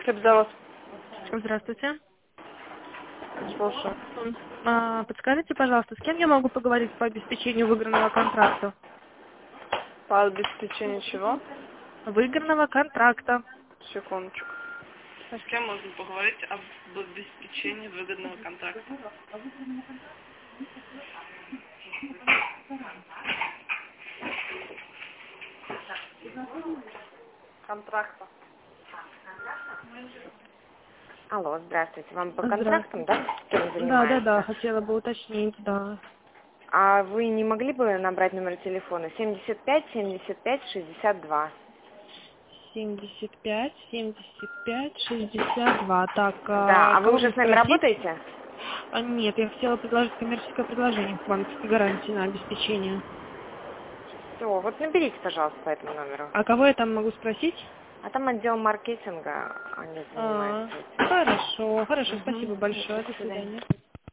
Кабзавод. Здравствуйте. Слушаю. Подскажите, пожалуйста, с кем я могу поговорить по обеспечению выигранного контракта? По обеспечению чего? Выигранного контракта. Секундочку. С кем можно поговорить об обеспечении выгодного контракта? Контракта. Алло, здравствуйте. Вам по контрактам, Здравствуйте. да, кем Да, занимается? хотела бы уточнить, да. А вы не могли бы набрать номер телефона 75 75 62? 75 62. Так, Да, а вы кого уже мне с нами спросить? работаете? Нет, я хотела предложить коммерческое предложение в банковской гарантии на обеспечение. Все, вот наберите, пожалуйста, по этому номеру. А кого я там могу спросить? А там отдел маркетинга, они занимаются этим. Хорошо, Угу. спасибо большое, До до свидания. свидания.